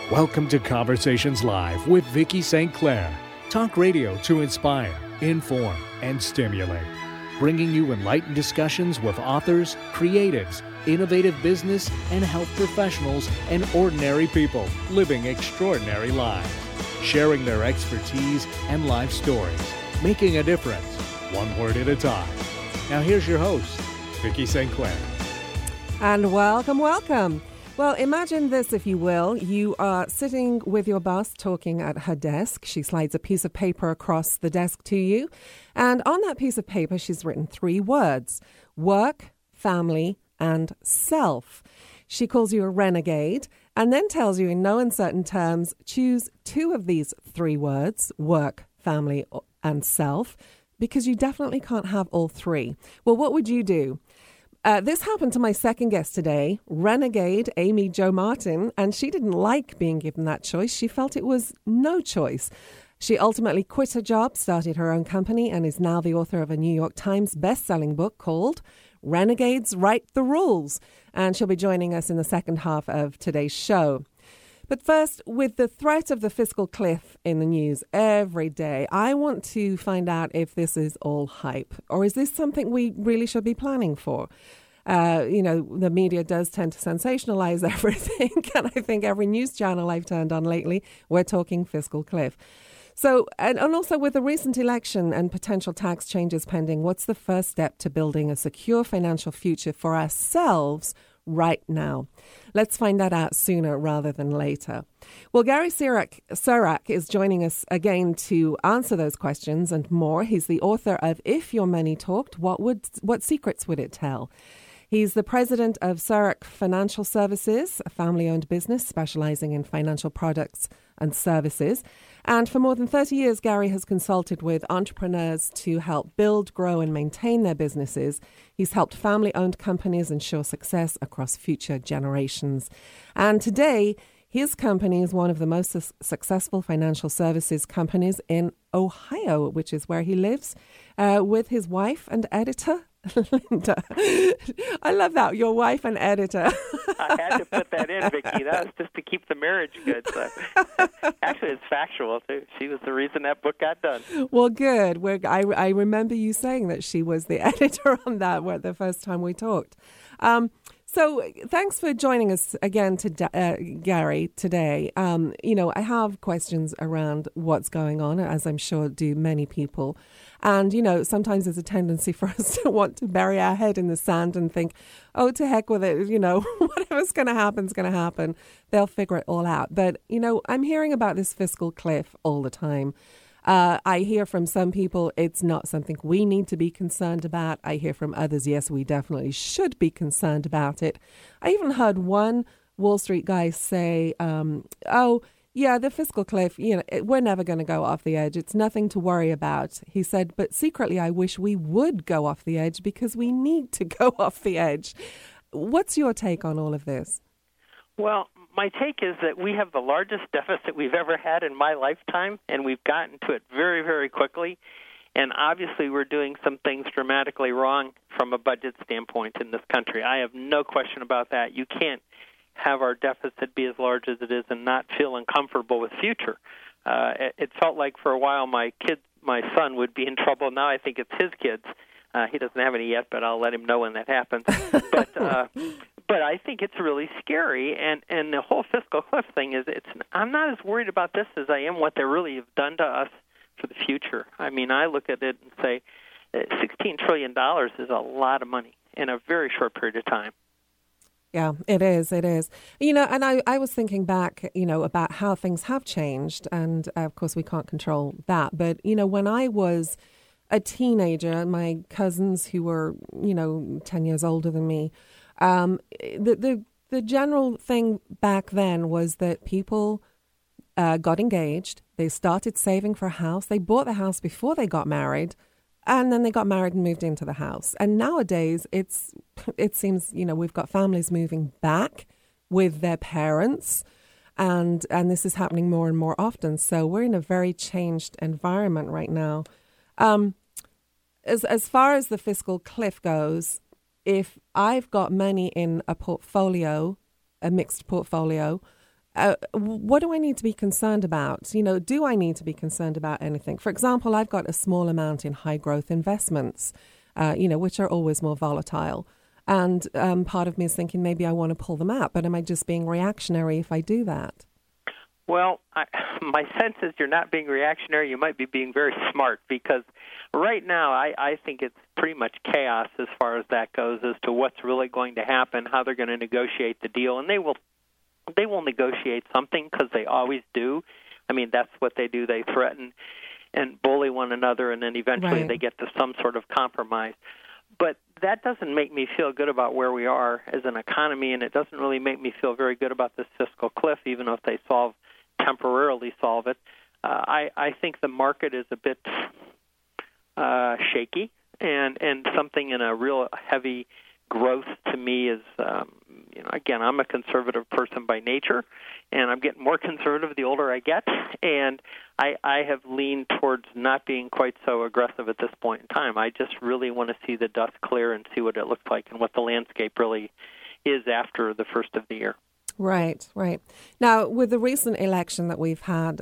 Welcome to Conversations Live with Vicki St. Clair. Talk radio to inspire, inform, and stimulate. Bringing you enlightened discussions with authors, creatives, innovative business and health professionals, and ordinary people living extraordinary lives. Sharing their expertise and life stories. Making a difference, one word at a time. Now here's your host, Vicki St. Clair. And welcome. Well, imagine this, if you will. You are sitting with your boss talking at her desk. She slides a piece of paper across the desk to you. And on that piece of paper, she's written 3 words: work, family, and self. She calls you a renegade and then tells you in no uncertain terms, choose 2 of these 3 words, work, family, and self, because you definitely can't have all 3. Well, what would you do? This happened to my second guest today, renegade Amy Jo Martin, and she didn't like being given that choice. She felt it was no choice. She ultimately quit her job, started her own company, and is now the author of a New York Times best-selling book called Renegades Write the Rules. And she'll be joining us in the second half of today's show. But first, with the threat of the fiscal cliff in the news every day, I want to find out if this is all hype, or is this something we really should be planning for? The media does tend to sensationalize everything, and I think every news channel I've turned on lately, we're talking fiscal cliff. So, and also with the recent election and potential tax changes pending, what's the first step to building a secure financial future for ourselves right now? Let's find that out sooner rather than later. Well, Gary Surak is joining us again to answer those questions and more. He's the author of If Your Money Talked, What Secrets Would It Tell? He's the president of Surak Financial Services, a family-owned business specializing in financial products and services. And for more than 30 years, Gary has consulted with entrepreneurs to help build, grow, and maintain their businesses. He's helped family-owned companies ensure success across future generations. And today, his company is one of the most successful financial services companies in Ohio, which is where he lives, with his wife and editor, Linda. I love that. Your wife and editor. I had to put that in, Vicki. That was just to keep the marriage good. So. Actually, it's factual, too. She was the reason that book got done. Well, good. I remember you saying that she was the editor on that the first time we talked. So thanks for joining us again, Gary, today. I have questions around what's going on, as I'm sure do many people. And, sometimes there's a tendency for us to want to bury our head in the sand and think, oh, to heck with it, whatever's going to happen is going to happen. They'll figure it all out. But, I'm hearing about this fiscal cliff all the time. I hear from some people it's not something we need to be concerned about. I hear from others, yes, we definitely should be concerned about it. I even heard one Wall Street guy say, the fiscal cliff, we're never going to go off the edge. It's nothing to worry about. He said, but secretly, I wish we would go off the edge because we need to go off the edge. What's your take on all of this? Well, my take is that we have the largest deficit we've ever had in my lifetime, and we've gotten to it very, very quickly. And obviously, we're doing some things dramatically wrong from a budget standpoint in this country. I have no question about that. You can't have our deficit be as large as it is and not feel uncomfortable with future. It felt like for a while my son would be in trouble. Now I think it's his kids. He doesn't have any yet, but I'll let him know when that happens. But I think it's really scary, and the whole fiscal cliff thing is I'm not as worried about this as I am what they really have done to us for the future. I mean, I look at it and say $16 trillion is a lot of money in a very short period of time. Yeah, it is. It is. And I was thinking back, about how things have changed. And of course, we can't control that. But, when I was a teenager, my cousins who were, 10 years older than me, the general thing back then was that people got engaged. They started saving for a house. They bought the house before they got married. And then they got married and moved into the house. And nowadays, it seems, we've got families moving back with their parents. And this is happening more and more often. So we're in a very changed environment right now. As far as the fiscal cliff goes, if I've got money in a portfolio, a mixed portfolio, what do I need to be concerned about? Do I need to be concerned about anything? For example, I've got a small amount in high growth investments, which are always more volatile. And part of me is thinking maybe I want to pull them out, but am I just being reactionary if I do that? Well, my sense is you're not being reactionary. You might be being very smart, because right now I think it's pretty much chaos as far as that goes, as to what's really going to happen, how they're going to negotiate the deal. And they will negotiate something, because they always do. I mean, that's what they do. They threaten and bully one another, and then eventually They get to some sort of compromise. But that doesn't make me feel good about where we are as an economy, and it doesn't really make me feel very good about this fiscal cliff, even if they temporarily solve it. I think the market is a bit shaky, and something in a real heavy growth to me is, again, I'm a conservative person by nature, and I'm getting more conservative the older I get, and I have leaned towards not being quite so aggressive at this point in time. I just really want to see the dust clear and see what it looks like and what the landscape really is after the first of the year. Right. Now, with the recent election that we've had,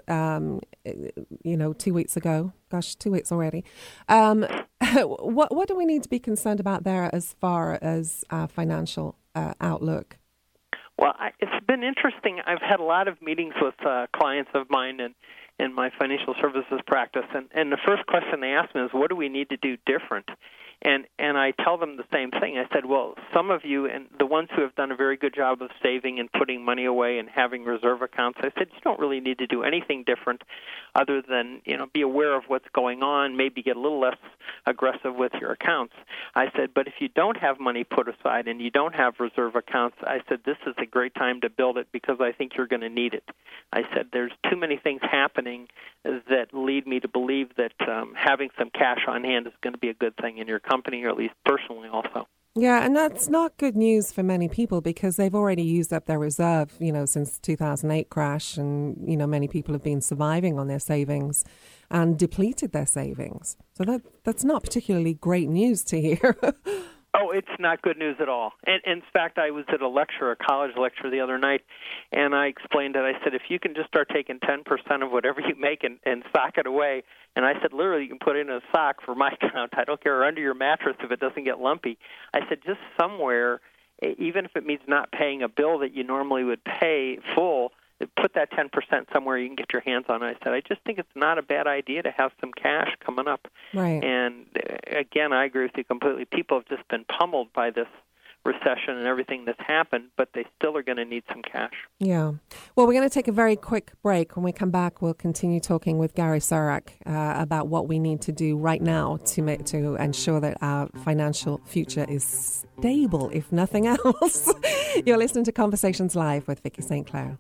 2 weeks ago, 2 weeks already, what do we need to be concerned about there as far as financial outlook? Well, it's been interesting. I've had a lot of meetings with clients of mine in my financial services practice, and the first question they ask me is, what do we need to do different? And I tell them the same thing. I said, well, some of you, and the ones who have done a very good job of saving and putting money away and having reserve accounts, I said, you don't really need to do anything different other than, be aware of what's going on, maybe get a little less aggressive with your accounts. I said, but if you don't have money put aside and you don't have reserve accounts, I said, this is a great time to build it, because I think you're going to need it. I said, there's too many things happening that lead me to believe that having some cash on hand is going to be a good thing in your company, or at least personally also. Yeah, and that's not good news for many people, because they've already used up their reserve, since 2008 crash, and, many people have been surviving on their savings and depleted their savings. So that's not particularly great news to hear. Oh, it's not good news at all. And in fact, I was at a college lecture the other night, and I explained it. I said, if you can just start taking 10% of whatever you make and sock it away, and I said, literally, you can put it in a sock for my account. I don't care, or under your mattress if it doesn't get lumpy. I said, just somewhere, even if it means not paying a bill that you normally would pay full, put that 10% somewhere you can get your hands on it. I said, I just think it's not a bad idea to have some cash coming up. Right. And again, I agree with you completely. People have just been pummeled by this recession and everything that's happened, but they still are going to need some cash. Yeah. Well, we're going to take a very quick break. When we come back, we'll continue talking with Gary Surak about what we need to do right now to ensure that our financial future is stable, if nothing else. You're listening to Conversations Live with Vicki St. Clair.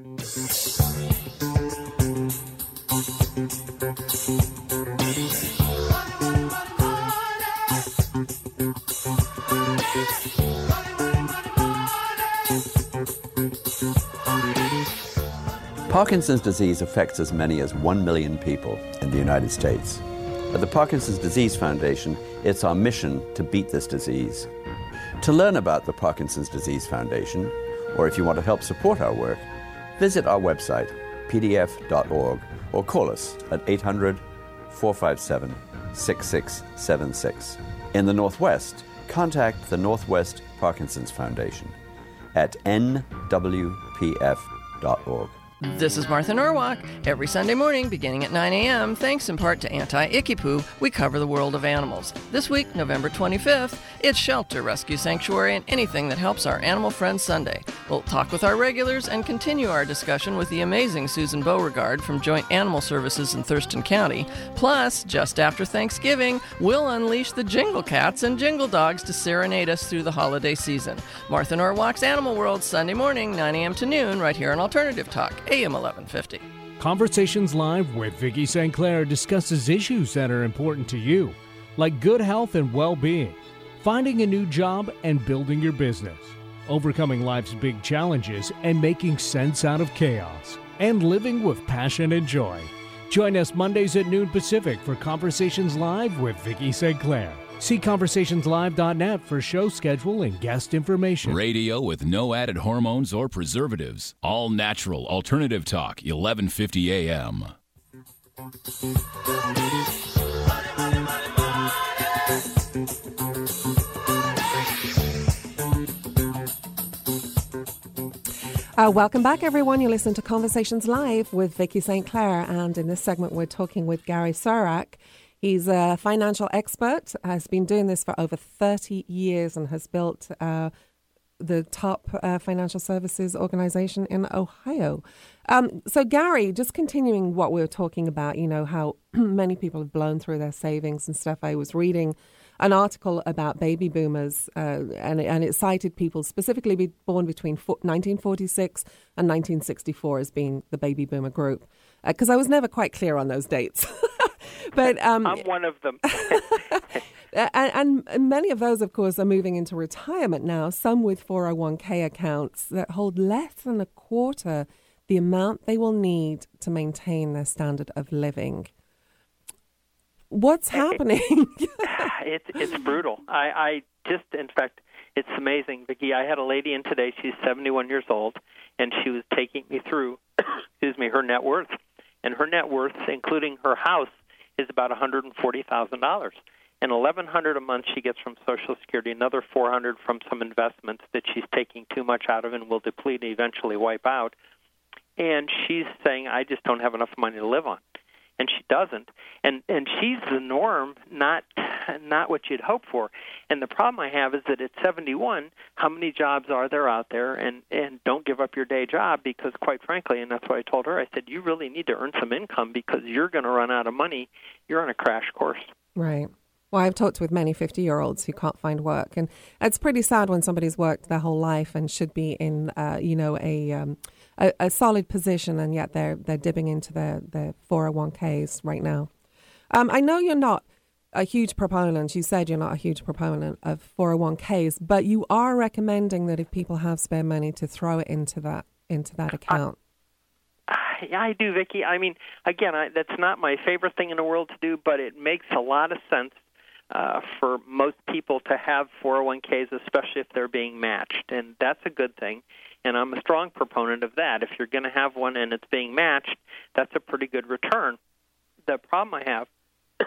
Parkinson's disease affects as many as 1 million people in the United States. At the Parkinson's Disease Foundation, it's our mission to beat this disease. To learn about the Parkinson's Disease Foundation, or if you want to help support our work, visit our website, pdf.org, or call us at 800-457-6676. In the Northwest, contact the Northwest Parkinson's Foundation at nwpf.org. This is Martha Norwalk. Every Sunday morning, beginning at 9 a.m., thanks in part to Anti-Icky Poo, we cover the world of animals. This week, November 25th, it's Shelter, Rescue Sanctuary, and anything that helps our animal friends Sunday. We'll talk with our regulars and continue our discussion with the amazing Susan Beauregard from Joint Animal Services in Thurston County. Plus, just after Thanksgiving, we'll unleash the Jingle Cats and Jingle Dogs to serenade us through the holiday season. Martha Norwalk's Animal World, Sunday morning, 9 a.m. to noon, right here on Alternative Talk, AM 1150. Conversations Live with Vicki St. Clair discusses issues that are important to you, like good health and well-being, finding a new job and building your business, overcoming life's big challenges and making sense out of chaos, and living with passion and joy. Join us Mondays at noon Pacific for Conversations Live with Vicki St. Clair See conversationslive.net for show schedule and guest information. Radio with no added hormones or preservatives. All natural alternative talk, 1150 AM. Welcome back, everyone. You listen to Conversations Live with Vicki St. Clair, and in this segment we're talking with Gary Surak. He's a financial expert, has been doing this for over 30 years and has built the top financial services organization in Ohio. So Gary, just continuing what we were talking about, you know, how many people have blown through their savings and stuff. I was reading an article about baby boomers, and it cited people specifically born between 1946 and 1964 as being the baby boomer group, because I was never quite clear on those dates. But I'm one of them. and many of those, of course, are moving into retirement now, some with 401k accounts that hold less than a quarter the amount they will need to maintain their standard of living. What's happening? It's brutal. I just, in fact, it's amazing, Vicki. I had a lady in today. She's 71 years old, and she was taking me through, her net worth. And her net worth, including her house, is about $140,000. And $1,100 a month she gets from Social Security, another $400 from some investments that she's taking too much out of and will deplete and eventually wipe out. And she's saying, I just don't have enough money to live on. And she doesn't. And she's the norm, not what you'd hope for. And the problem I have is that at 71, how many jobs are there out there? And don't give up your day job, because quite frankly, and that's what I told her, I said, you really need to earn some income because you're going to run out of money. You're on a crash course. Right. Well, I've talked with many 50-year-olds who can't find work. And it's pretty sad when somebody's worked their whole life and should be in, a solid position, and yet they're dipping into their 401ks right now. I know you're not a huge proponent. You said you're not a huge proponent of 401ks, but you are recommending that if people have spare money to throw it into that account. Yeah, I do, Vicki. I mean, again, that's not my favorite thing in the world to do, but it makes a lot of sense for most people to have 401ks, especially if they're being matched, and that's a good thing. And I'm a strong proponent of that. If you're going to have one and it's being matched, that's a pretty good return. The problem I have,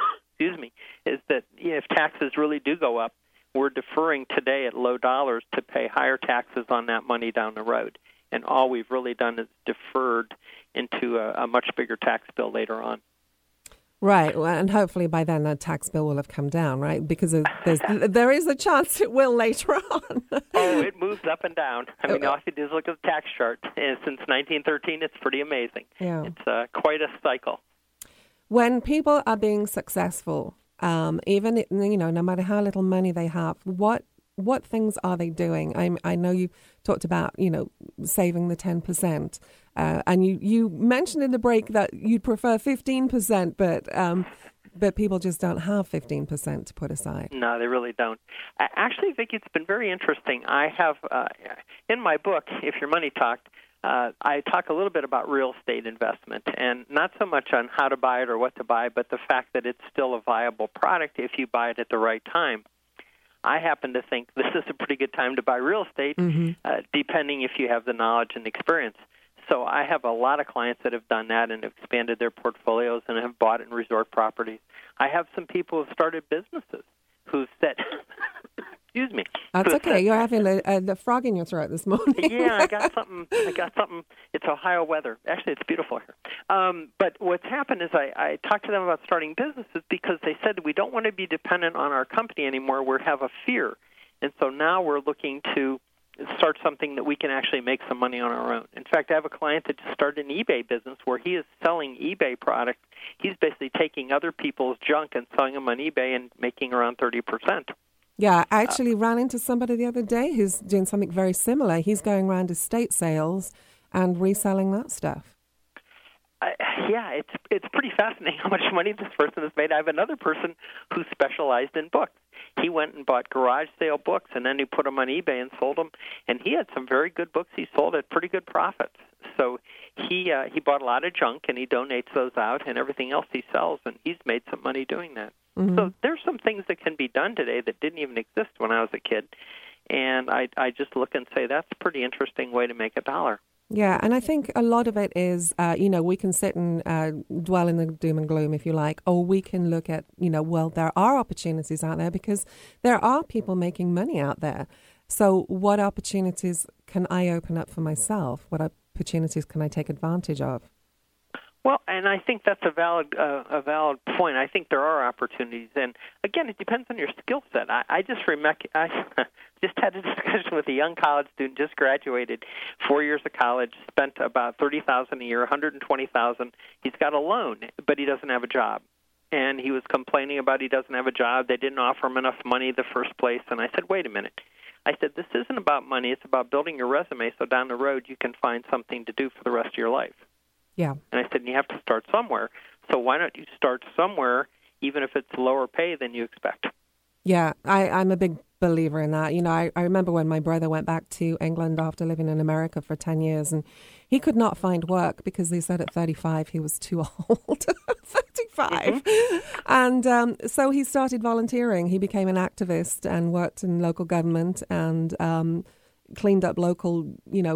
is that if taxes really do go up, we're deferring today at low dollars to pay higher taxes on that money down the road. And all we've really done is deferred into a much bigger tax bill later on. Right, well, and hopefully by then the tax bill will have come down, right? Because there is a chance it will later on. Oh, it moves up and down. I mean, all you have to do is look at the tax chart. And since 1913, it's pretty amazing. Yeah. It's quite a cycle. When people are being successful, even no matter how little money they have, what things are they doing? I know you talked about saving the 10%, and you mentioned in the break that you'd prefer 15%, but people just don't have 15% to put aside. No, they really don't. Actually, Vicki, it's been very interesting. I have in my book, If Your Money Talked, I talk a little bit about real estate investment, and not so much on how to buy it or what to buy, but the fact that it's still a viable product if you buy it at the right time. I happen to think this is a pretty good time to buy real estate, depending if you have the knowledge and experience. So I have a lot of clients that have done that and have expanded their portfolios and have bought in resort properties. I have some people who have started businesses who've said, excuse me. That's okay. You're having the frog in your throat this morning. Yeah, I got something. It's Ohio weather. Actually, it's beautiful here. But what's happened is I talked to them about starting businesses because they said we don't want to be dependent on our company anymore. We have a fear. And so now we're looking to start something that we can actually make some money on our own. In fact, I have a client that just started an eBay business where he is selling eBay products. He's basically taking other people's junk and selling them on eBay and making around 30%. Yeah, I actually ran into somebody the other day who's doing something very similar. He's going around estate sales and reselling that stuff. Yeah, it's pretty fascinating how much money this person has made. I have another person who specialized in books. He went and bought garage sale books, and then he put them on eBay and sold them. And he had some very good books he sold at pretty good profits. So he bought a lot of junk, and he donates those out, and everything else he sells, and he's made some money doing that. So there's some things that can be done today that didn't even exist when I was a kid. And I just look and say, that's a pretty interesting way to make a dollar. Yeah, and I think a lot of it is, we can sit and dwell in the doom and gloom, if you like, or we can look at, well, there are opportunities out there because there are people making money out there. So what opportunities can I open up for myself? What opportunities can I take advantage of? Well, and I think that's a valid point. I think there are opportunities, and again, it depends on your skill set. I just had a discussion with a young college student, just graduated, 4 years of college, spent about $30,000 a year, $120,000. He's got a loan, but he doesn't have a job, and he was complaining about he doesn't have a job. They didn't offer him enough money the first place, and I said, wait a minute. I said, this isn't about money. It's about building your resume so down the road you can find something to do for the rest of your life. Yeah. And I said, you have to start somewhere. So why don't you start somewhere, even if it's lower pay than you expect? Yeah, I'm a big believer in that. I remember when my brother went back to England after living in America for 10 years, and he could not find work because they said at 35 he was too old. 35. And so he started volunteering. He became an activist and worked in local government and cleaned up local,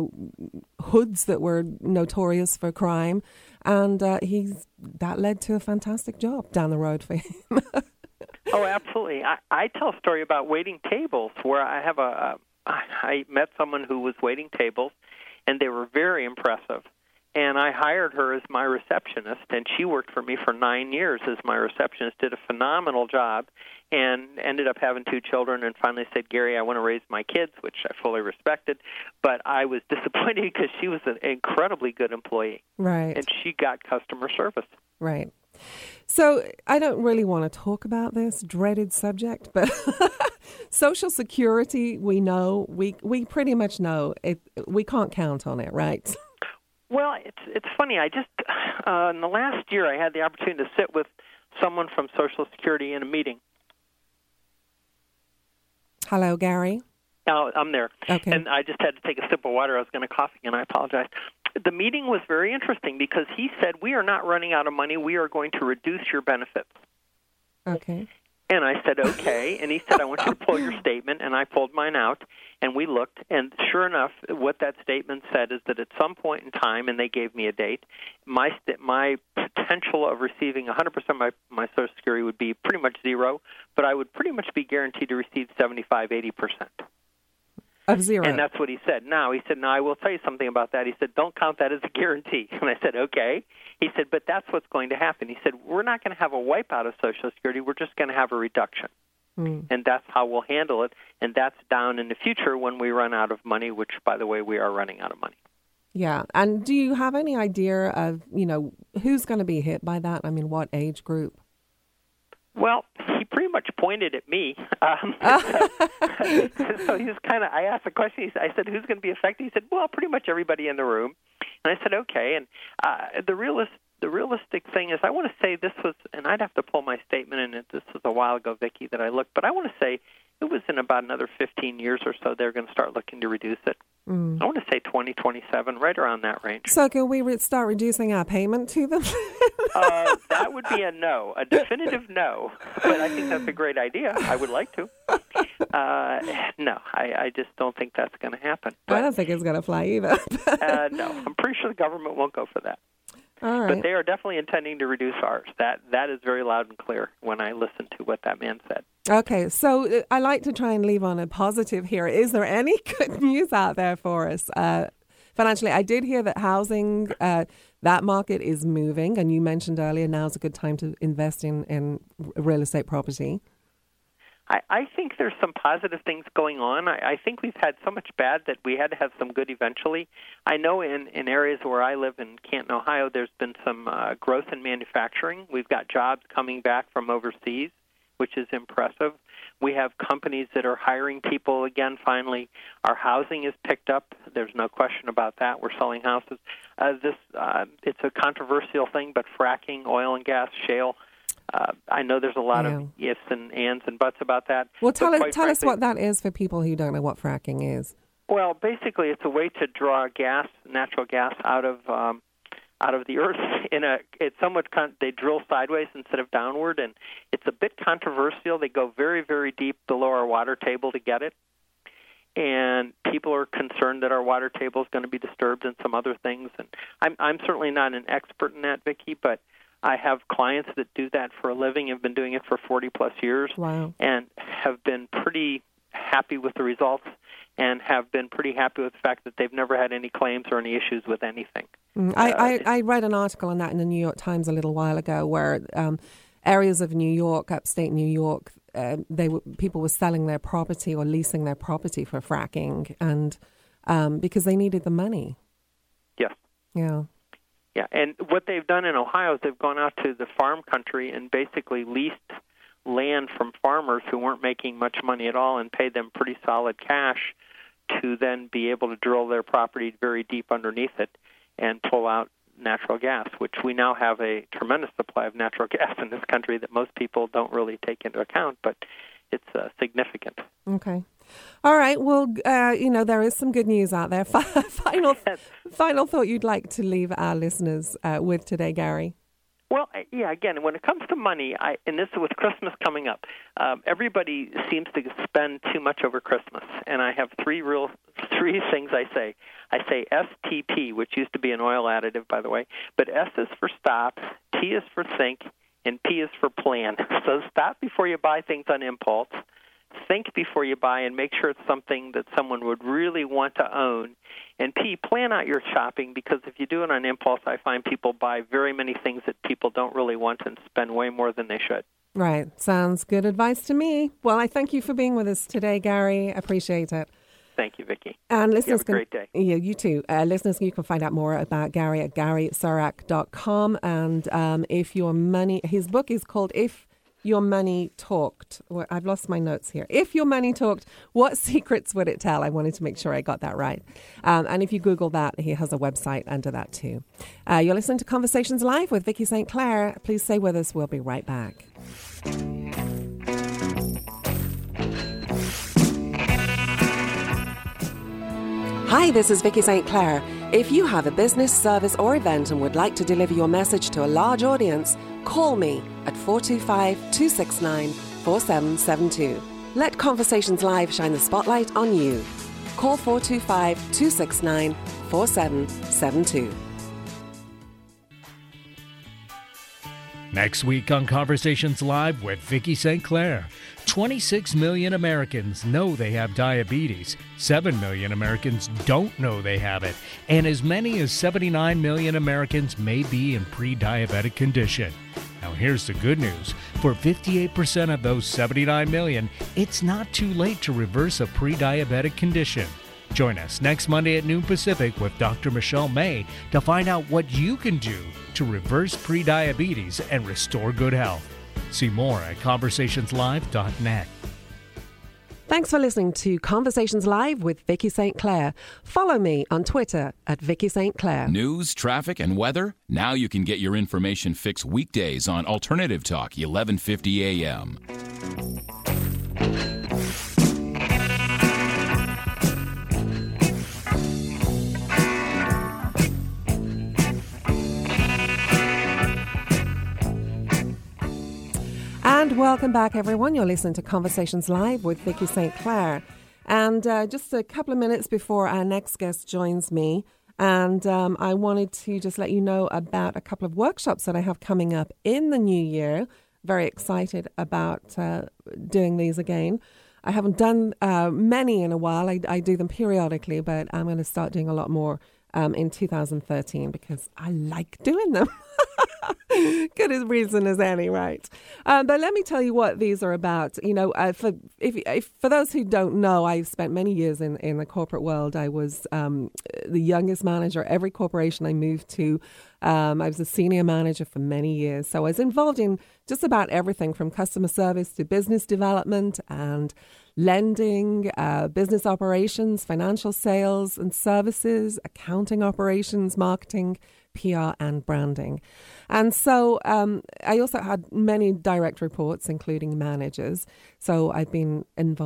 hoods that were notorious for crime. And that led to a fantastic job down the road for him. Oh, absolutely. I tell a story about waiting tables where I met someone who was waiting tables, and they were very impressive. And I hired her as my receptionist, and she worked for me for 9 years as my receptionist, did a phenomenal job, and ended up having 2 children, and finally said, Gary, I want to raise my kids, which I fully respected. But I was disappointed because she was an incredibly good employee. Right. And she got customer service. Right. So I don't really want to talk about this dreaded subject, but Social Security, we know, we pretty much know we can't count on it, right? Well, it's funny. I just in the last year I had the opportunity to sit with someone from Social Security in a meeting. Hello, Gary. Oh, I'm there. Okay. And I just had to take a sip of water. I was going to cough again. I apologize. The meeting was very interesting because he said, we are not running out of money. We are going to reduce your benefits. Okay. And I said, okay. And he said, I want you to pull your statement. And I pulled mine out, and we looked. And sure enough, what that statement said is that at some point in time, and they gave me a date, my potential of receiving 100% of my Social Security would be pretty much zero, but I would pretty much be guaranteed to receive 75-80%. Of zero. And that's what he said. Now, I will tell you something about that. He said, don't count that as a guarantee. And I said, okay. He said, but that's what's going to happen. He said, we're not going to have a wipeout of Social Security. We're just going to have a reduction. And that's how we'll handle it. And that's down in the future when we run out of money, which, by the way, we are running out of money. Yeah. And do you have any idea of, who's going to be hit by that? I mean, what age group? Well, he pretty much pointed at me. So he was I asked the question. I said, who's going to be affected? He said, well, pretty much everybody in the room. And I said, okay. And the realistic thing is, I want to say this was, and I'd have to pull my statement in, this was a while ago, Vicki, that I looked, but I want to say it was in about another 15 years or so they're going to start looking to reduce it. I want to say 2027, right around that range. So can we start reducing our payment to them? That would be a no, a definitive no. But I think that's a great idea. I would like to. No, I just don't think that's going to happen. But, I don't think it's going to fly either. No, I'm pretty sure the government won't go for that. All right. But they are definitely intending to reduce ours. That is very loud and clear when I listen to what that man said. Okay, so I like to try and leave on a positive here. Is there any good news out there for us financially? I did hear that housing, that market is moving, and you mentioned earlier now's a good time to invest in real estate property. I think there's some positive things going on. I think we've had so much bad that we had to have some good eventually. I know in areas where I live in Canton, Ohio, there's been some growth in manufacturing. We've got jobs coming back from overseas, which is impressive. We have companies that are hiring people again, finally. Our housing is picked up. There's no question about that. We're selling houses. It's a controversial thing, but fracking, oil and gas, shale, I know there's a lot of ifs and ands and buts about that. Well, tell us what that is for people who don't know what fracking is. Well, basically, it's a way to draw natural gas, out of out of the earth they drill sideways instead of downward, and it's a bit controversial. They go very, very deep below our water table to get it, and people are concerned that our water table is going to be disturbed and some other things. And I'm certainly not an expert in that, Vicki, but I have clients that do that for a living, have been doing it for 40-plus years, wow, and have been pretty happy with the results and have been pretty happy with the fact that they've never had any claims or any issues with anything. I read an article on that in the New York Times a little while ago where areas of New York, upstate New York, people were selling their property or leasing their property for fracking, and because they needed the money. Yes. Yeah. Yeah, and what they've done in Ohio is they've gone out to the farm country and basically leased land from farmers who weren't making much money at all and paid them pretty solid cash to then be able to drill their property very deep underneath it and pull out natural gas, which we now have a tremendous supply of natural gas in this country that most people don't really take into account, but it's significant. Okay. All right. Well, there is some good news out there. Final thought you'd like to leave our listeners with today, Gary? Well, yeah, again, when it comes to money, and this is with Christmas coming up, everybody seems to spend too much over Christmas. And I have three things I say. I say STP, which used to be an oil additive, by the way, but S is for stop, T is for think, and P is for plan. So stop before you buy things on impulse. Think before you buy and make sure it's something that someone would really want to own. And P, plan out your shopping, because if you do it on impulse, I find people buy very many things that people don't really want and spend way more than they should. Right. Sounds good advice to me. Well, I thank you for being with us today, Gary. Appreciate it. Thank you, Vicki. And listeners, have a great day. Yeah, you too. Listeners, you can find out more about Gary at GarySarak.com. And his book is called If Your Money Talked. Well, I've lost my notes here. If Your Money Talked, what secrets would it tell? I wanted to make sure I got that right. And if you Google that, he has a website under that too. You're listening to Conversations Live with Vicki St. Clair. Please stay with us. We'll be right back. Hi, this is Vicki St. Clair. If you have a business, service or event and would like to deliver your message to a large audience, call me at 425-269-4772. Let Conversations Live shine the spotlight on you. Call 425-269-4772. Next week on Conversations Live with Vicki St. Clair, 26 million Americans know they have diabetes, 7 million Americans don't know they have it, and as many as 79 million Americans may be in pre-diabetic condition. Now here's the good news. For 58% of those 79 million, it's not too late to reverse a pre-diabetic condition. Join us next Monday at noon Pacific with Dr. Michelle May to find out what you can do to reverse prediabetes and restore good health. See more at conversationslive.net. Thanks for listening to Conversations Live with Vicki St. Clair. Follow me on Twitter at Vicki St. Clair. News, traffic, and weather? Now you can get your information fix weekdays on Alternative Talk, 1150 a.m. And welcome back, everyone. You're listening to Conversations Live with Vicki St. Clair. And just a couple of minutes before our next guest joins me, and I wanted to just let you know about a couple of workshops that I have coming up in the new year. Very excited about doing these again. I haven't done many in a while. I do them periodically, but I'm going to start doing a lot more in 2013 because I like doing them. Good as reason as any, right? But let me tell you what these are about. You know, for those who don't know, I've spent many years in the corporate world. I was the youngest manager at every corporation I moved to. I was a senior manager for many years. So I was involved in just about everything from customer service to business development and lending, business operations, financial sales and services, accounting operations, marketing, PR and branding. And so I also had many direct reports, including managers. So I've been involved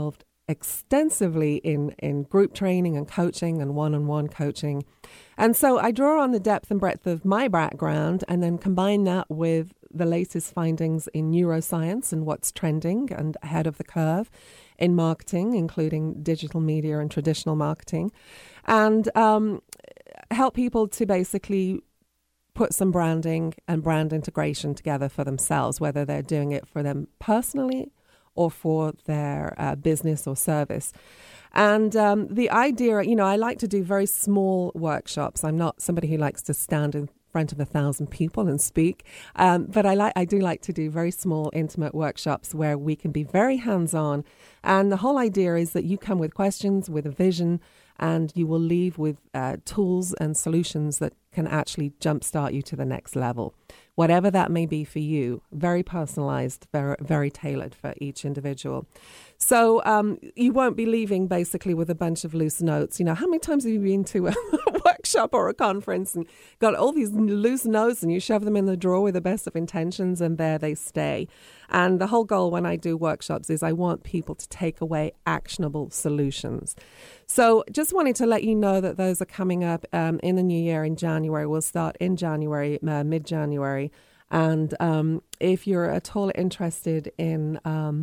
extensively in group training and coaching and one-on-one coaching. And so I draw on the depth and breadth of my background and then combine that with the latest findings in neuroscience and what's trending and ahead of the curve in marketing, including digital media and traditional marketing, and help people to basically put some branding and brand integration together for themselves, whether they're doing it for them personally or for their business or service. And the idea, I like to do very small workshops. I'm not somebody who likes to stand in front of 1,000 people and speak, but I do like to do very small, intimate workshops where we can be very hands-on. And the whole idea is that you come with questions, with a vision, and you will leave with tools and solutions that can actually jumpstart you to the next level. Whatever that may be for you, very personalized, very, very tailored for each individual. So you won't be leaving basically with a bunch of loose notes. How many times have you been to a workshop or a conference and got all these loose notes and you shove them in the drawer with the best of intentions and there they stay? And the whole goal when I do workshops is I want people to take away actionable solutions. So just wanted to let you know that those are coming up in the new year in January. We'll start in January, mid-January. And if you're at all interested in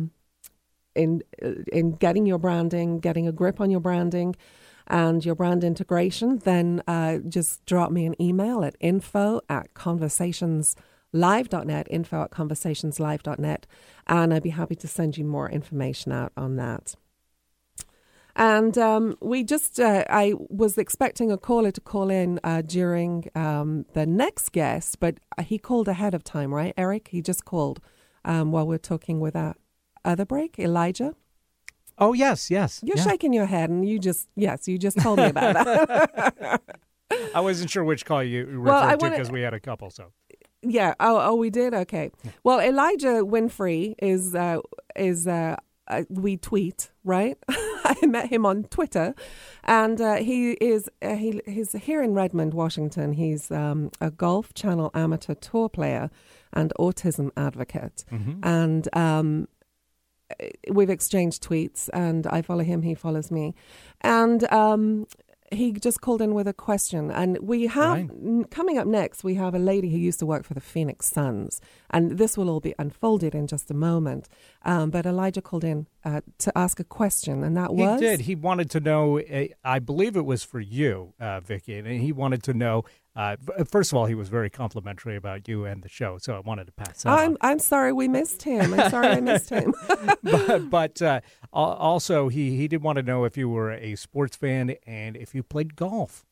getting your branding, getting a grip on your branding and your brand integration, then just drop me an email at info@conversationslive.net, info@conversationslive.net, and I'd be happy to send you more information out on that. And I was expecting a caller to call in during the next guest, but he called ahead of time, right, Eric? He just called while we're talking with our other break, Elijah. Oh, yes. You're shaking your head, and you just told me about that. I wasn't sure which call you referred to because we had a couple, so. Yeah. Oh, we did? Okay. Well, Elijah Winfrey is we tweet, right? I met him on Twitter, and he's here in Redmond, Washington. He's a Golf Channel amateur tour player and autism advocate. Mm-hmm. And we've exchanged tweets, and I follow him, he follows me. And he just called in with a question. And we have, coming up next, we have a lady who used to work for the Phoenix Suns. And this will all be unfolded in just a moment. But Elijah called in to ask a question, and that was? He did. He wanted to know, I believe it was for you, Vicki, and he wanted to know, first of all, he was very complimentary about you and the show, so I wanted to pass that on. I'm sorry we missed him. I'm sorry I missed him. but also, he did want to know if you were a sports fan and if you played golf.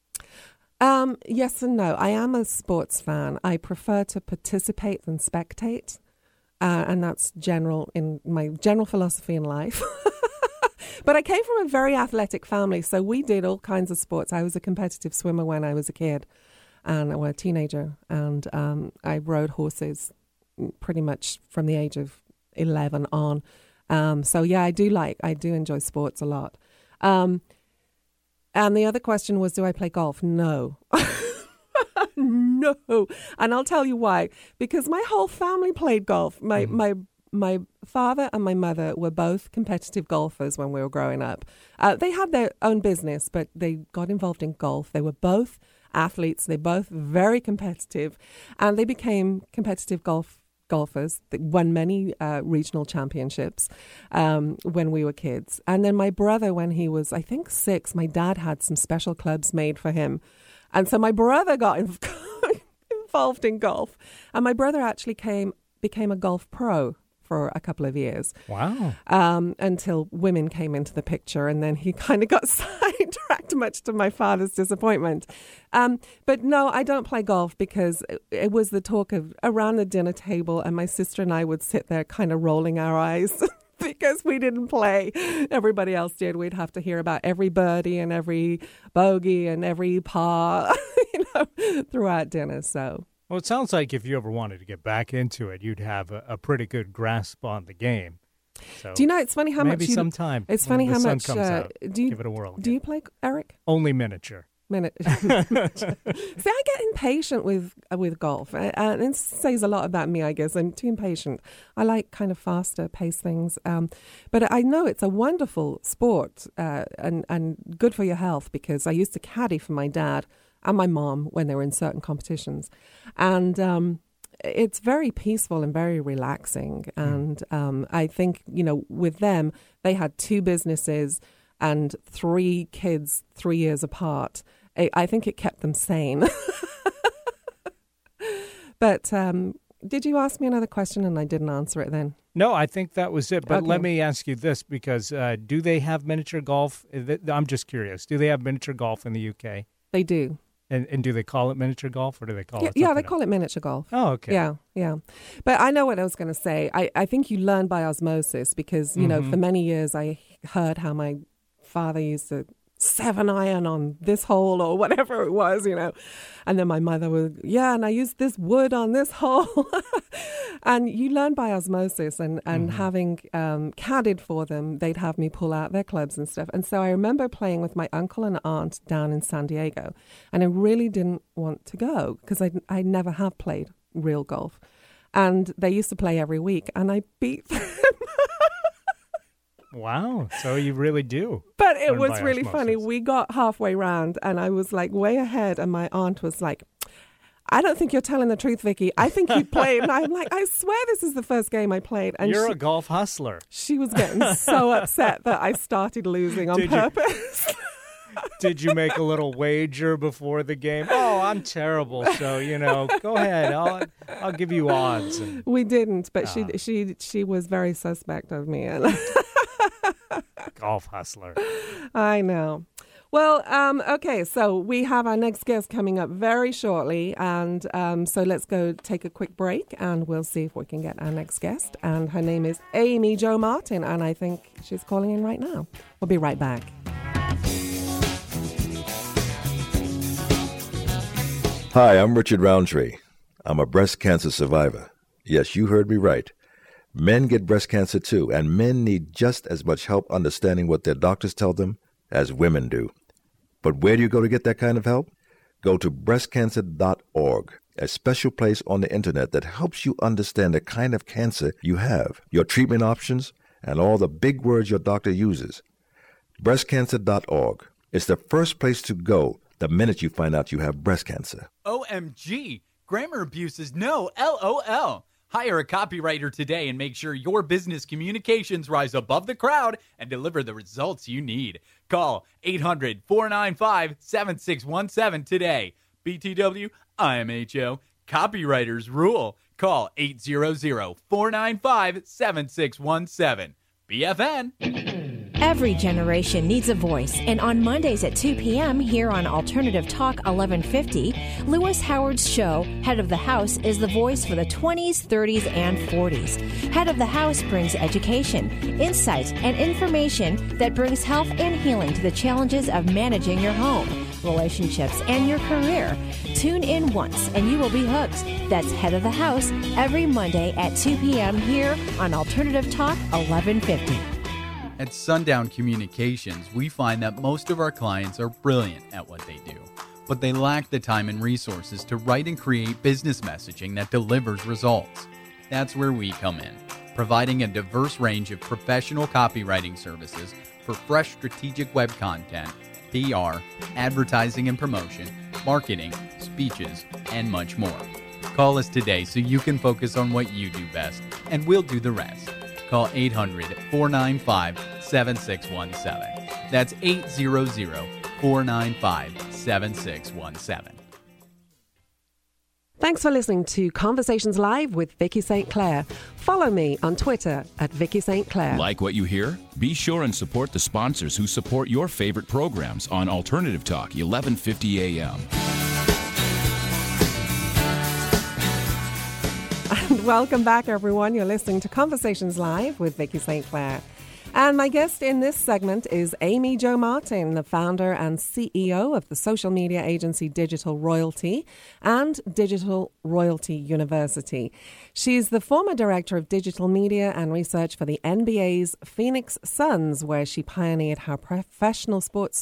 Yes and no. I am a sports fan. I prefer to participate than spectate. And that's in my general philosophy in life. But I came from a very athletic family, so we did all kinds of sports. I was a competitive swimmer when I was a kid and I was a teenager, and I rode horses pretty much from the age of 11 on. So yeah, I do enjoy sports a lot. And the other question was, do I play golf? No. No. And I'll tell you why. Because my whole family played golf. My father and my mother were both competitive golfers when we were growing up. They had their own business, but they got involved in golf. They were both athletes. They both very competitive. And they became competitive golfers. They won many regional championships when we were kids. And then my brother, when he was, I think, 6, my dad had some special clubs made for him. And so my brother got involved in golf. And my brother actually became a golf pro for a couple of years. Wow. Until women came into the picture, and then he kind of got sidetracked, much to my father's disappointment. But no, I don't play golf because it was the talk of around the dinner table, and my sister and I would sit there kind of rolling our eyes because we didn't play. Everybody else did. We'd have to hear about every birdie and every bogey and every par, throughout dinner. So. Well, it sounds like if you ever wanted to get back into it, you'd have a pretty good grasp on the game. So do you know, it's funny how much maybe sometime. It's funny how much. Comes out, give it a whirl. Do you play, Eric? Only miniature. See, I get impatient with golf, and it says a lot about me, I guess. I'm too impatient. I like kind of faster paced things. But I know it's a wonderful sport and good for your health, because I used to caddy for my dad and my mom when they were in certain competitions. And it's very peaceful and very relaxing. And I think, with them, they had 2 businesses and 3 kids 3 years apart. I think it kept them sane. But did you ask me another question and I didn't answer it then? No, I think that was it. But Okay. let me ask you this, because do they have miniature golf? I'm just curious. Do they have miniature golf in the UK? They do. And do they call it miniature golf, or do they call it Yeah, something they call it miniature golf. Oh, okay. Yeah. But I know what I was going to say. I think you learn by osmosis, because, for many years I heard how my father used to 7-iron on this hole or whatever it was, And then my mother would, and I used this wood on this hole. And you learn by osmosis, and having caddied for them, they'd have me pull out their clubs and stuff. And so I remember playing with my uncle and aunt down in San Diego, and I really didn't want to go because I never have played real golf. And they used to play every week, and I beat them. Wow. So you really do. But it learn was by really osmosis. funny. We got halfway round and I was like way ahead, and my aunt was like, I don't think you're telling the truth, Vicky. I think you played. And I'm like, I swear this is the first game I played. And You're a golf hustler. she was getting so upset that I started losing on purpose. Did you make a little wager before the game? Oh, I'm terrible. So, go ahead. I'll give you odds. And We didn't, but she was very suspect of me. golf hustler. I know. Well, okay, so we have our next guest coming up very shortly, and so let's go take a quick break, and we'll see if we can get our next guest. And her name is Amy Jo Martin, and I think she's calling in right now. We'll be right back. Hi, I'm Richard Roundtree. I'm a breast cancer survivor. Yes, you heard me right. Men get breast cancer too, and men need just as much help understanding what their doctors tell them as women do. But where do you go to get that kind of help? Go to breastcancer.org, a special place on the internet that helps you understand the kind of cancer you have, your treatment options, and all the big words your doctor uses. Breastcancer.org is the first place to go the minute you find out you have breast cancer. OMG! Grammar abuse is no LOL. Hire a copywriter today and make sure your business communications rise above the crowd and deliver the results you need. Call 800-495-7617 today. BTW, IMHO, copywriters rule. Call 800-495-7617. BFN. Every generation needs a voice, and on Mondays at 2 p.m. here on Alternative Talk 1150, Lewis Howard's show, Head of the House, is the voice for the 20s, 30s, and 40s. Head of the House brings education, insight, and information that brings health and healing to the challenges of managing your home, relationships, and your career. Tune in once and you will be hooked. That's Head of the House every Monday at 2 p.m. here on Alternative Talk 1150. At Sundown Communications, we find that most of our clients are brilliant at what they do, but they lack the time and resources to write and create business messaging that delivers results. That's where we come in, providing a diverse range of professional copywriting services for fresh strategic web content, PR, advertising and promotion, marketing, speeches, and much more. Call us today so you can focus on what you do best, and we'll do the rest. Call 800-495-7617. That's 800-495-7617. Thanks for listening to Conversations Live with Vicky St. Clair. Follow me on Twitter at Vicky St. Clair. Like what you hear? Be sure and support the sponsors who support your favorite programs on Alternative Talk 1150 AM. And welcome back, everyone. You're listening to Conversations Live with Vicky St. Clair. And my guest in this segment is Amy Jo Martin, the founder and CEO of the social media agency Digital Royalty and Digital Royalty University. She's the former director of digital media and research for the NBA's Phoenix Suns, where she pioneered how professional sports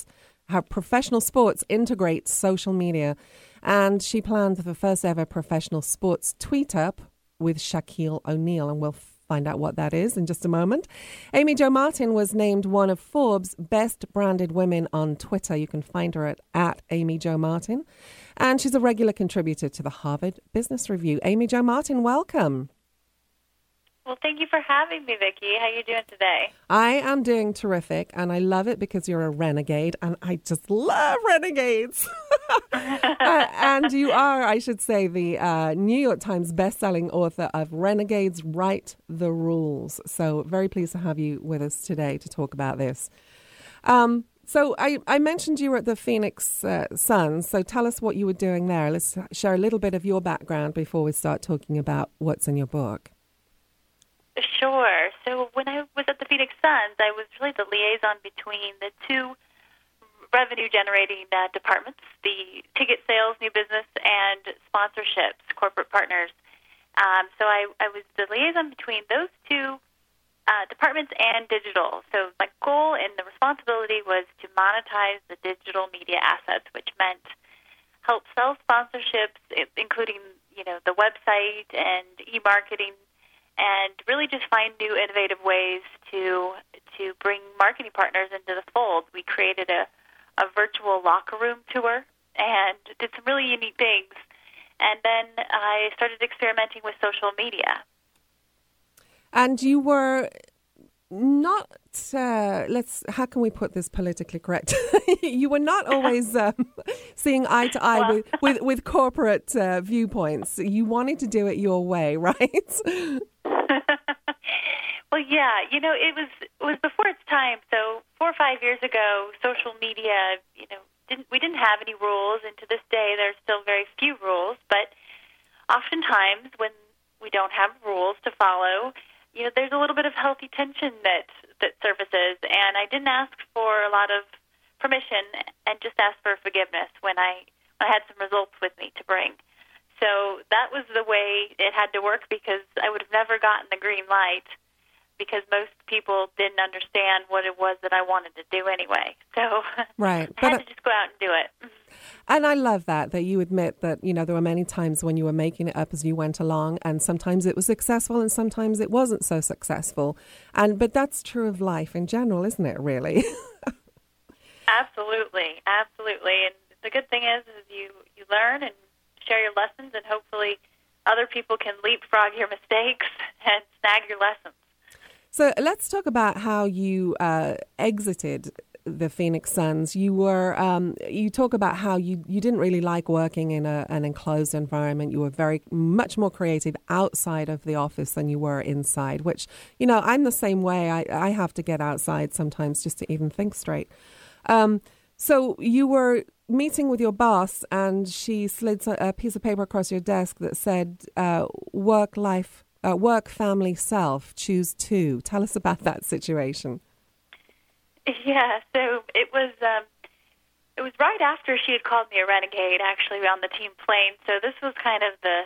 how professional sports integrate social media. And she planned the first ever professional sports tweet up with Shaquille O'Neal, and we'll find out what that is in just a moment. Amy Jo Martin was named one of Forbes' best branded women on Twitter. You can find her at Amy Jo Martin. And she's a regular contributor to the Harvard Business Review. Amy Jo Martin, welcome. Well, thank you for having me, Vicki. How are you doing today? I am doing terrific, and I love it because you're a renegade, and I just love renegades. And you are, I should say, the New York Times bestselling author of Renegades Write the Rules. So very pleased to have you with us today to talk about this. So I mentioned you were at the Phoenix Suns, so tell us what you were doing there. Let's share a little bit of your background before we start talking about what's in your book. Sure. So when I was at the Phoenix Suns, I was really the liaison between the two revenue-generating departments, the ticket sales, new business, and sponsorships, corporate partners. So I was the liaison between those two departments and digital. So my goal and the responsibility was to monetize the digital media assets, which meant help sell sponsorships, including the website and e-marketing, and really just find new innovative ways to bring marketing partners into the fold. We created a virtual locker room tour and did some really unique things. And then I started experimenting with social media. And you were not, how can we put this politically correct? You were not always seeing eye to eye with corporate viewpoints. You wanted to do it your way, right? Well, yeah, it was before its time. So 4 or 5 years ago, social media, we didn't have any rules, and to this day, there's still very few rules. But oftentimes, when we don't have rules to follow, there's a little bit of healthy tension that surfaces. And I didn't ask for a lot of permission, and just asked for forgiveness when I had some results with me to bring. So that was the way it had to work, because I would have never gotten the green light, because most people didn't understand what it was that I wanted to do anyway. So right. I had to just go out and do it. And I love that you admit that, there were many times when you were making it up as you went along, and sometimes it was successful and sometimes it wasn't so successful. But that's true of life in general, isn't it, really? Absolutely. And the good thing is you learn and share your lessons, and hopefully other people can leapfrog your mistakes and snag your lessons. So let's talk about how you exited the Phoenix Suns. You were you talk about how you didn't really like working in an enclosed environment. You were very much more creative outside of the office than you were inside, which, I'm the same way. I have to get outside sometimes just to even think straight. So you were meeting with your boss, and she slid a piece of paper across your desk that said, work, family, self, choose two. Tell us about that situation. Yeah, so it was right after she had called me a renegade, actually, on the team plane. So this was kind of the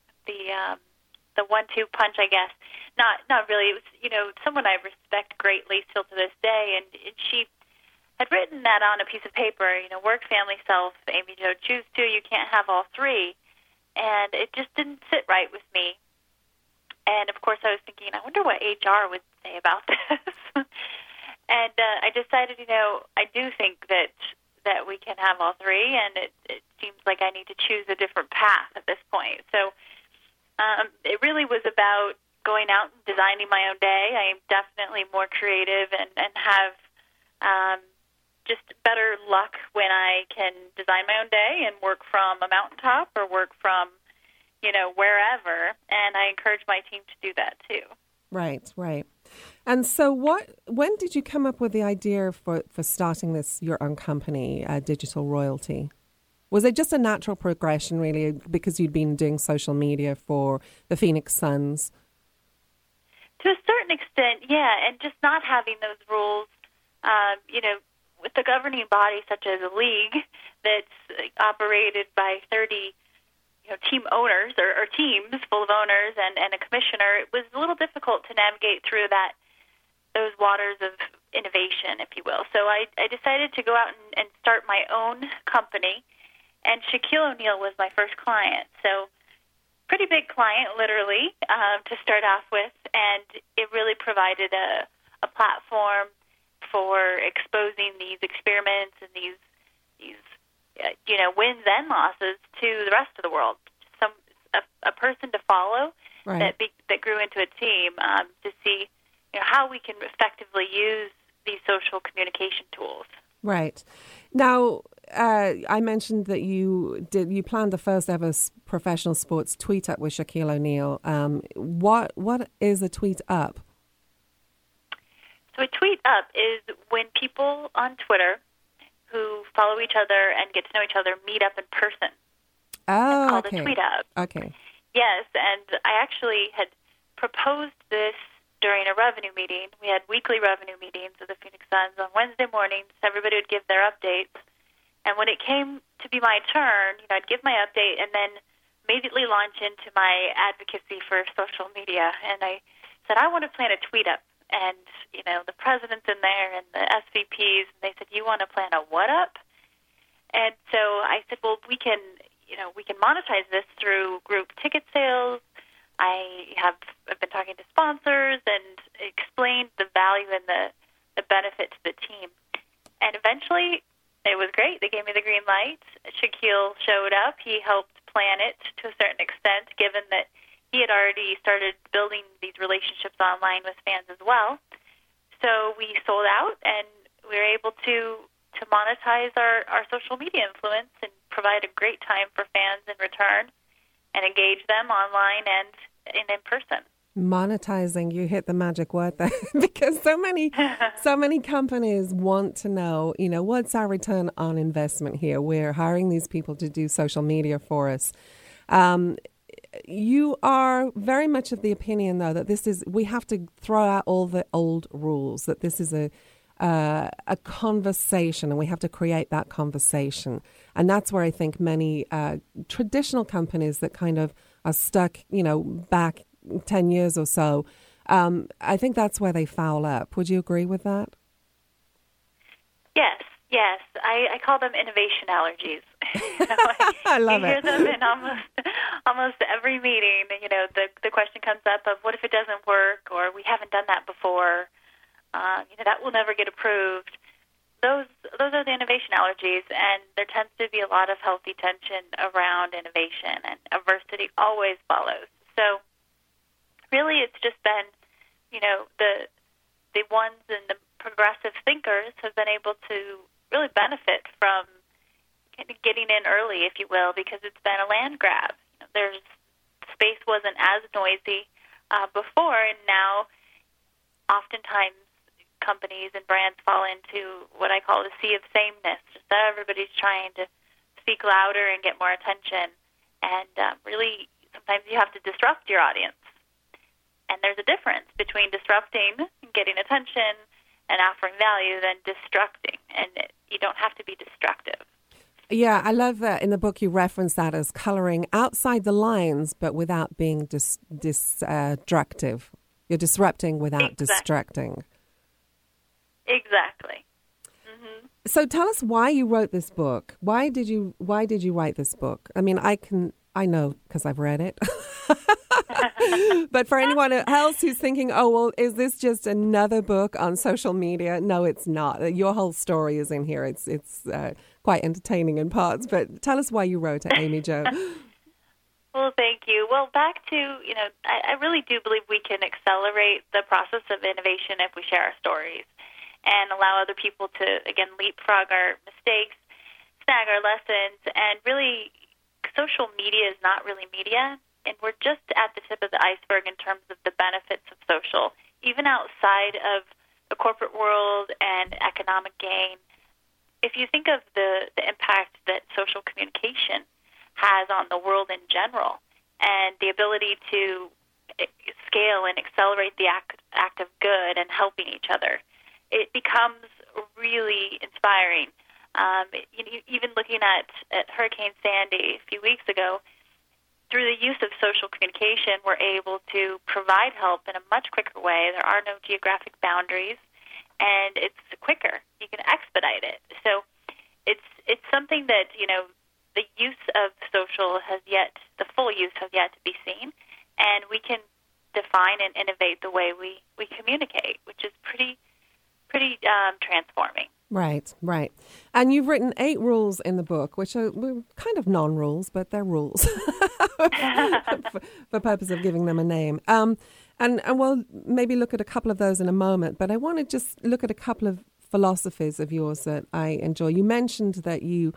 1-2 punch, I guess. Not really. It was, someone I respect greatly still to this day, and she had written that on a piece of paper, work, family, self, Amy Jo, choose two, you can't have all three. And it just didn't sit right with me. And, of course, I was thinking, I wonder what HR would say about this. And I decided, I do think that we can have all three, and it seems like I need to choose a different path at this point. So it really was about going out and designing my own day. I am definitely more creative and have just better luck when I can design my own day and work from a mountaintop or work from, wherever. And I encourage my team to do that too. Right. And so when did you come up with the idea for starting your own company, Digital Royalty? Was it just a natural progression, really, because you'd been doing social media for the Phoenix Suns? To a certain extent, yeah, and just not having those rules, with the governing body such as a league that's operated by 30 team owners or teams full of owners and a commissioner, it was a little difficult to navigate through that those waters of innovation, if you will. So I decided to go out and start my own company, and Shaquille O'Neal was my first client. So pretty big client, literally, to start off with, and it really provided a platform for exposing these experiments and these wins and losses to the rest of the world. A person to follow that grew into a team to see how we can effectively use these social communication tools. Right. Now, I mentioned that you planned the first ever professional sports tweet up with Shaquille O'Neal. What is a tweet up? So a tweet up is when people on Twitter who follow each other and get to know each other meet up in person. Oh, it's called a tweet up. Okay. Yes, and I actually had proposed this during a revenue meeting. We had weekly revenue meetings with the Phoenix Suns on Wednesday mornings. Everybody would give their updates. And when it came to be my turn, I'd give my update and then immediately launch into my advocacy for social media. And I said, I want to plan a tweet up. And, the president's in there and the SVPs, and they said, you want to plan a what up? And so I said, well, we can monetize this through group ticket sales. I've been talking to sponsors and explained the value and the benefit to the team. And eventually, it was great. They gave me the green light. Shaquille showed up. He helped plan it to a certain extent, given that he had already started building these relationships online with fans as well. So we sold out, and we were able to monetize our social media influence and provide a great time for fans in return and engage them online and in person. Monetizing, you hit the magic word there, because so many companies want to know, what's our return on investment here? We're hiring these people to do social media for us. You are very much of the opinion, though, that we have to throw out all the old rules, that this is a conversation, and we have to create that conversation. And that's where I think many traditional companies that kind of are stuck, back 10 years or so, I think that's where they foul up. Would you agree with that? Yes. I call them innovation allergies. I love you hear them in almost every meeting. The question comes up of what if it doesn't work, or we haven't done that before. That will never get approved. Those are the innovation allergies, and there tends to be a lot of healthy tension around innovation, and adversity always follows. So really it's just been, the ones and the progressive thinkers have been able to really benefit from kind of getting in early, if you will, because it's been a land grab. Space wasn't as noisy before, and now oftentimes companies and brands fall into what I call the sea of sameness. Just that everybody's trying to speak louder and get more attention, and really sometimes you have to disrupt your audience. And there's a difference between disrupting and getting attention and offering value than destructing, and you don't have to be destructive. Yeah, I love that in the book you reference that as coloring outside the lines, but without being destructive. You're disrupting without distracting. Exactly. Mm-hmm. So tell us why you wrote this book. Why did you write this book? I mean, I know because I've read it. But for anyone else who's thinking, oh, well, is this just another book on social media? No, it's not. Your whole story is in here. It's quite entertaining in parts. But tell us why you wrote it, Amy Jo. Well, thank you. Well, back to, I really do believe we can accelerate the process of innovation if we share our stories and allow other people to, again, leapfrog our mistakes, snag our lessons, and really social media is not really media. And we're just at the tip of the iceberg in terms of the benefits of social, even outside of the corporate world and economic gain. If you think of the impact that social communication has on the world in general and the ability to scale and accelerate the act of good and helping each other, it becomes really inspiring. Even looking at Hurricane Sandy a few weeks ago, through the use of social communication, we're able to provide help in a much quicker way. There are no geographic boundaries, and it's quicker. You can expedite it. So it's something that, the use of social the full use has yet to be seen, and we can define and innovate the way we communicate, which is pretty transforming. Right. And you've written 8 rules in the book, which are kind of non-rules, but they're rules for purpose of giving them a name. And we'll maybe look at a couple of those in a moment, but I want to just look at a couple of philosophies of yours that I enjoy. You mentioned that you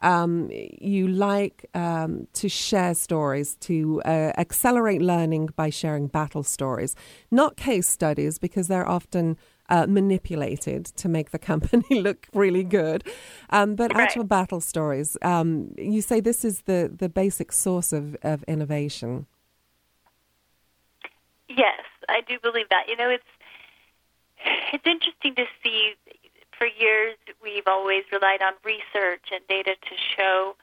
like to share stories, to accelerate learning by sharing battle stories, not case studies, because they're often manipulated to make the company look really good, but actual battle stories. You say this is the basic source of innovation. Yes, I do believe that. It's interesting to see. For years, we've always relied on research and data to show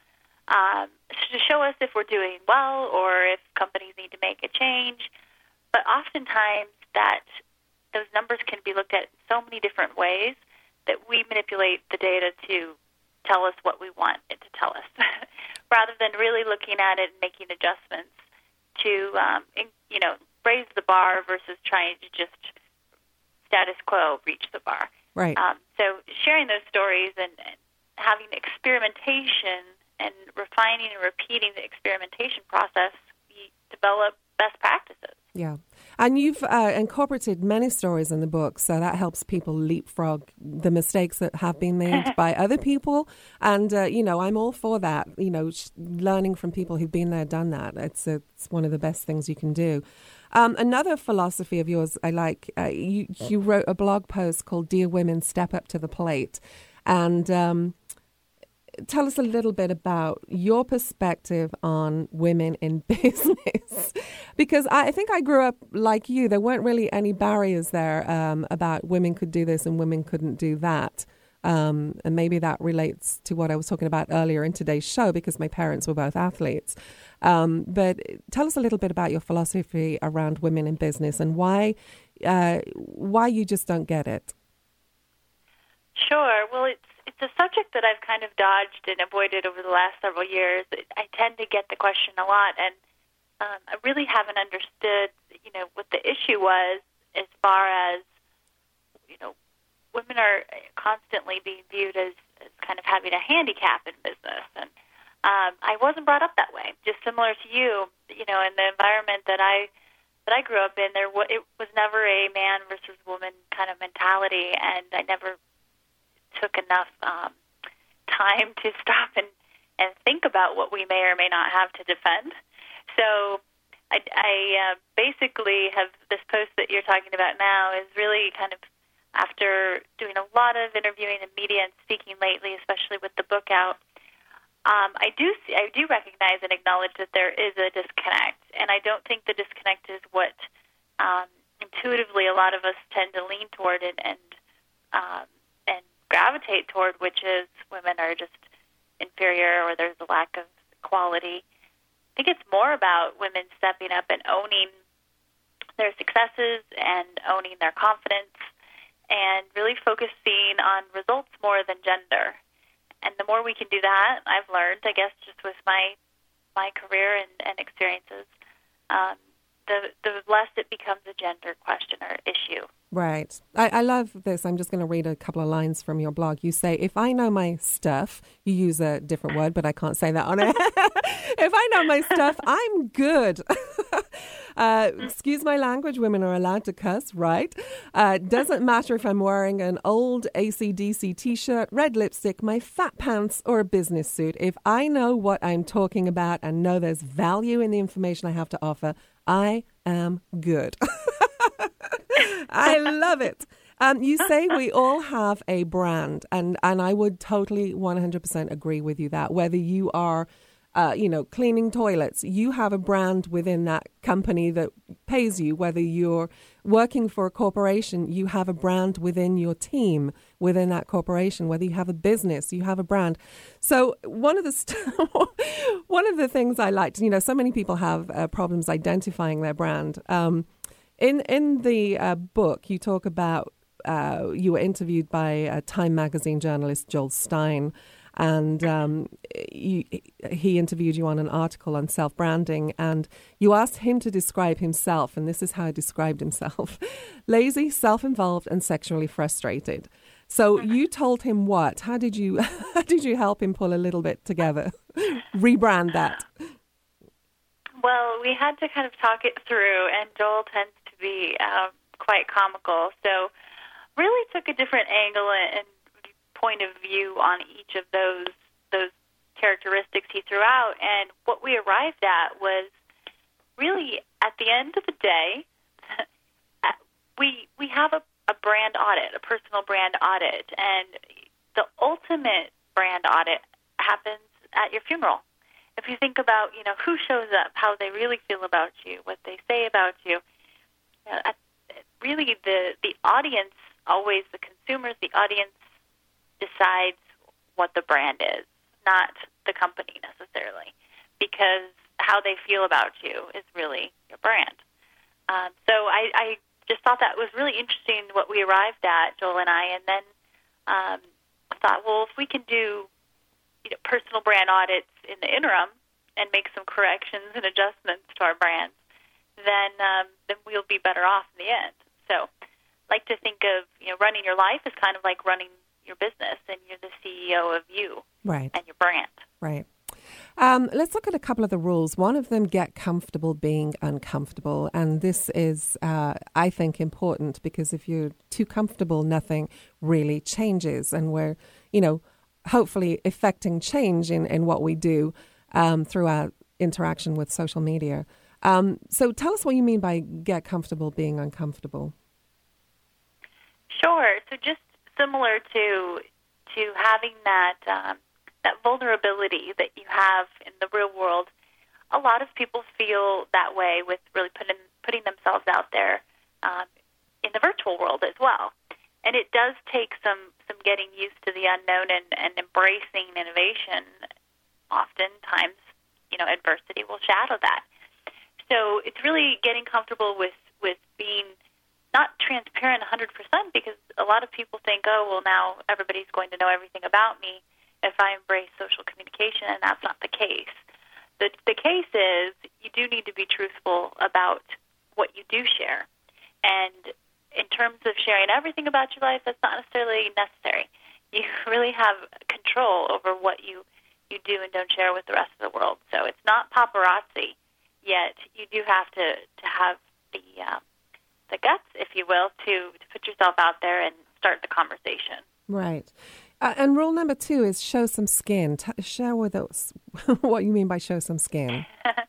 us if we're doing well or if companies need to make a change. But oftentimes, those numbers can be looked at in so many different ways that we manipulate the data to tell us what we want it to tell us, rather than really looking at it and making adjustments to, raise the bar versus trying to just status quo reach the bar. Right. So sharing those stories and having experimentation and refining and repeating the experimentation process, we develop best practices. Yeah. And you've incorporated many stories in the book, so that helps people leapfrog the mistakes that have been made by other people. And, I'm all for that, learning from people who've been there, done that. It's one of the best things you can do. Another philosophy of yours I like, you wrote a blog post called Dear Women, Step Up to the Plate. And tell us a little bit about your perspective on women in business. Because I think I grew up like you. There weren't really any barriers there about women could do this and women couldn't do that. And maybe that relates to what I was talking about earlier in today's show, because my parents were both athletes. But tell us a little bit about your philosophy around women in business and why you just don't get it. Sure. Well, it's a subject that I've kind of dodged and avoided over the last several years. I tend to get the question a lot, and I really haven't understood, what the issue was as far as, women are constantly being viewed as kind of having a handicap in business. And I wasn't brought up that way, just similar to you, in the environment that I grew up in, it was never a man versus woman kind of mentality, and I never took enough time to stop and think about what we may or may not have to defend. So I basically have this post that you're talking about now is really kind of after doing a lot of interviewing in media and speaking lately, especially with the book out. I do recognize and acknowledge that there is a disconnect, and I don't think the disconnect is what intuitively a lot of us tend to lean toward and gravitate toward, which is women are just inferior or there's a lack of equality. I think it's more about women stepping up and owning their successes and owning their confidence and really focusing on results more than gender. And the more we can do that, I've learned, I guess, just with my career and experiences, the less it becomes a gender question or issue. Right. I love this. I'm just going to read a couple of lines from your blog. You say, if I know my stuff, you use a different word, but I can't say that on it. If I know my stuff, I'm good. Excuse my language, women are allowed to cuss, right? Doesn't matter if I'm wearing an old AC/DC t-shirt, red lipstick, my fat pants, or a business suit. If I know what I'm talking about and know there's value in the information I have to offer, I am good. I love it. You say we all have a brand, and I would totally 100% agree with you that whether you are cleaning toilets. You have a brand within that company that pays you. Whether you're working for a corporation, you have a brand within your team, within that corporation. Whether you have a business, you have a brand. So one of the things I liked, so many people have problems identifying their brand. In the book, you talk about you were interviewed by Time magazine journalist Joel Stein. And he interviewed you on an article on self-branding, and you asked him to describe himself, and this is how he described himself: lazy, self-involved, and sexually frustrated. So you told him what? How did you help him pull a little bit together, rebrand that? Well, we had to kind of talk it through, and Joel tends to be quite comical, so really took a different angle and point of view on each of those characteristics he threw out. And what we arrived at was really, at the end of the day, we have a brand audit, a personal brand audit, and the ultimate brand audit happens at your funeral. If you think about, who shows up, how they really feel about you, what they say about you, really the audience, always the consumers, the audience decides what the brand is, not the company necessarily, because how they feel about you is really your brand. So I just thought that was really interesting what we arrived at, Joel and I, and then thought, well, if we can do personal brand audits in the interim and make some corrections and adjustments to our brands, then we'll be better off in the end. So I like to think of running your life as kind of like running your business, and you're the CEO of you, right, and your brand. Right. Let's look at a couple of the rules. One of them, get comfortable being uncomfortable. And this is, I think, important, because if you're too comfortable, nothing really changes. And we're, hopefully effecting change in what we do through our interaction with social media. So tell us what you mean by get comfortable being uncomfortable. Sure. So just similar to having that vulnerability that you have in the real world, a lot of people feel that way with really putting themselves out there in the virtual world as well. And it does take some getting used to the unknown and embracing innovation. Oftentimes, adversity will shadow that. So it's really getting comfortable with being not transparent 100%, because a lot of people think, oh, well, now everybody's going to know everything about me if I embrace social communication, and that's not the case. The case is you do need to be truthful about what you do share. And in terms of sharing everything about your life, that's not necessarily necessary. You really have control over what you do and don't share with the rest of the world. So it's not paparazzi, yet you do have to have the guts, if you will, to put yourself out there and start the conversation. Right. And rule number 2 is show some skin. Share with us what you mean by show some skin.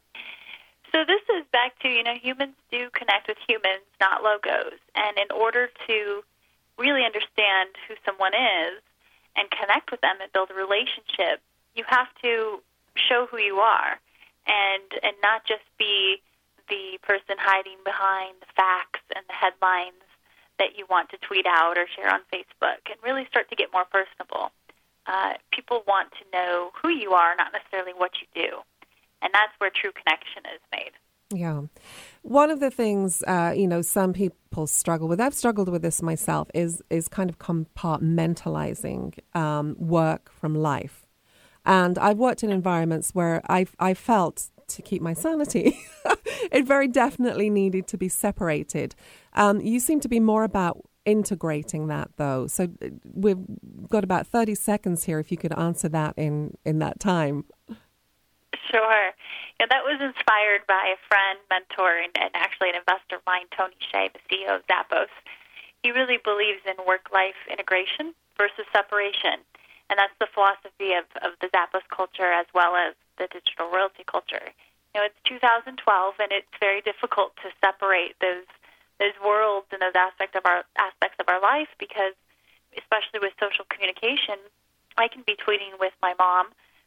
So this is back to, humans do connect with humans, not logos. And in order to really understand who someone is and connect with them and build a relationship, you have to show who you are and not just be the person hiding behind the facts and the headlines that you want to tweet out or share on Facebook, and really start to get more personable. People want to know who you are, not necessarily what you do. And that's where true connection is made. Yeah. One of the things, some people struggle with, I've struggled with this myself, is kind of compartmentalizing work from life. And I've worked in environments where I felt, to keep my sanity, it very definitely needed to be separated. You seem to be more about integrating that, though. So we've got about 30 seconds here, if you could answer that in that time. Sure. Yeah, that was inspired by a friend, mentor, and actually an investor of mine, Tony Hsieh, the CEO of Zappos. He really believes in work-life integration versus separation. And that's the philosophy of the Zappos culture as well as the digital royalty culture. It's 2012, and it's very difficult to separate those worlds and those aspects of our life, because especially with social communication, I can be tweeting with my mom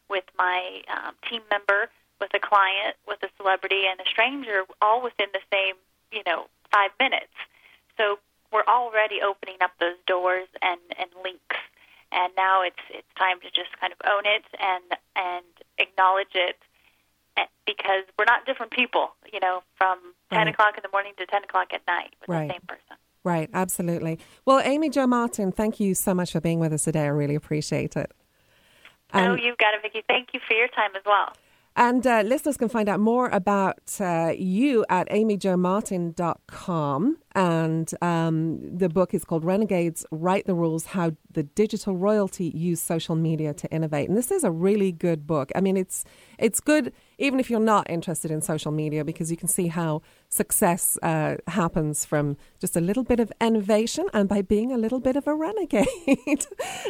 with my team member, with a client, with a celebrity, and a stranger, all within the same, 5 minutes. So we're already opening up those doors and links, and now it's time to just kind of own it and acknowledge it, because we're not different people, from 10 o'clock in the morning to 10 o'clock at night with the same person. Right, absolutely. Well, Amy Jo Martin, thank you so much for being with us today. I really appreciate it. You've got it, Vicki. Thank you for your time as well. And listeners can find out more about you at amyjomartin.com. And the book is called Renegades Write the Rules, How the Digital Royalty Use Social Media to Innovate. And this is a really good book. I mean, it's good even if you're not interested in social media, because you can see how success happens from just a little bit of innovation and by being a little bit of a renegade.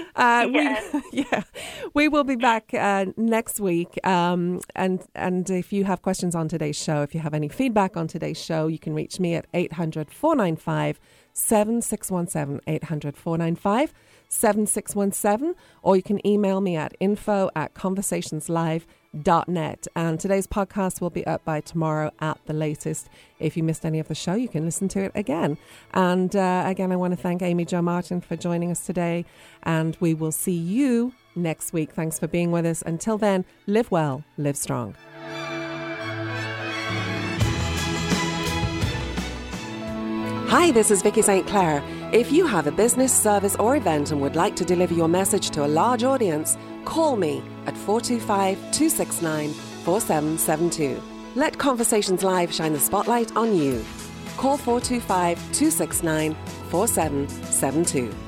We will be back next week. And if you have questions on today's show, if you have any feedback on today's show, you can reach me at 800-495-7617, 800-495-7617, or you can email me at info@conversationslive.net. And today's podcast will be up by tomorrow at the latest. If you missed any of the show, you can listen to it again. And again, I want to thank Amy Jo Martin for joining us today, and we will see you next week. Thanks for being with us. Until then, live well, live strong. Hi, this is Vicki St. Clair. If you have a business, service or event and would like to deliver your message to a large audience, call me at 425-269-4772. Let Conversations Live shine the spotlight on you. Call 425-269-4772.